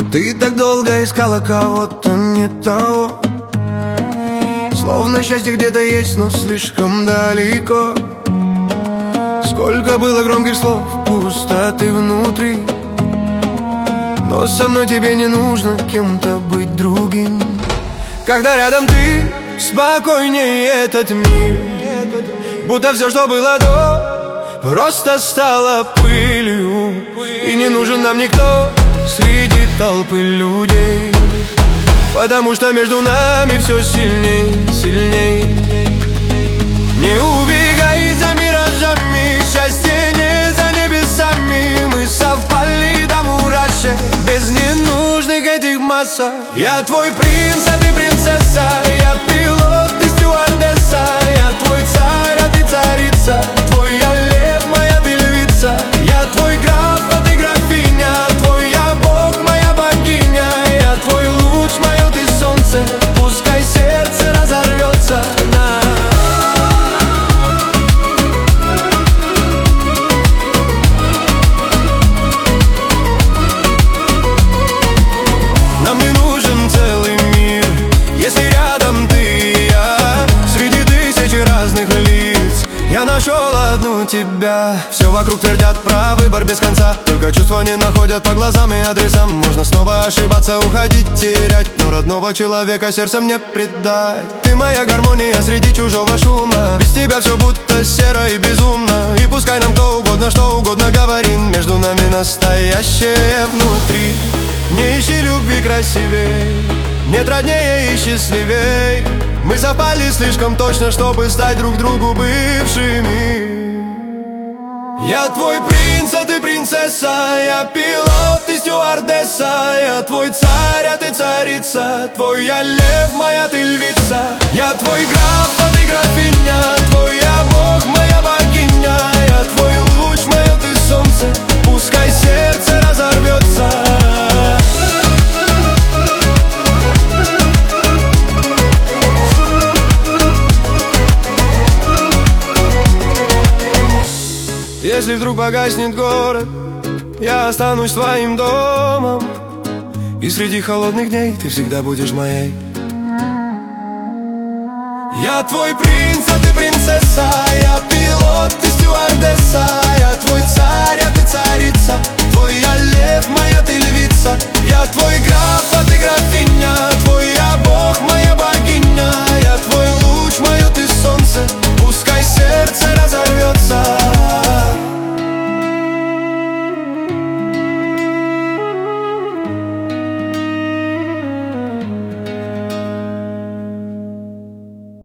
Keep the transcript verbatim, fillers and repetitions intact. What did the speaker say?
Ты так долго искала кого-то не того, словно счастье где-то есть, но слишком далеко. Сколько было громких слов, пустоты внутри, но со мной тебе не нужно кем-то быть другим. Когда рядом ты, спокойнее этот мир, будто все, что было до, просто стало пылью. И не нужен нам никто среди толпы людей, потому что между нами все сильней, сильней. Не убегай за миражами, счастье не за небесами. Мы совпали до мурашек, без ненужных этих массах. Я твой принц, а ты принцесса, я пилот, ты стюардесса. Я твой царь, а ты царица, твой я лев, моя ты львица. Я твой граф, а ты графиня, твой я бог, моя богиня. Я твой луч, мое ты солнце, пускай сердце разорвется на... Нам не нужен целый мир, если рядом ты и я. Среди тысячи разных лиц я нашел одну тебя. Все вокруг твердят про выбор без конца, только чувства не находят по глазам и адресам. Можно снова ошибаться, уходить, терять, но родного человека сердцем не предать. Ты моя гармония среди чужого шума, без тебя все будто серо и безумно. И пускай нам кто угодно, что угодно говорит, между нами настоящее внутри. Не ищи любви красивей, нет роднее и счастливей. Мы совпали слишком точно, чтобы стать друг другу бывшими. Я твой принц, а ты принцесса, я пилот, ты стюардесса. Я твой царь, а ты царица, твой я лев, моя ты львица. Я твой граф, а ты графиня, твой я бог, моя богиня. Я твой луч, мое ты солнце, пускай сердце разорвется. Если вдруг погаснет город, я останусь твоим домом, и среди холодных дней ты всегда будешь моей. Я твой принц, а ты принцесса, я пилот, ты стюардесса.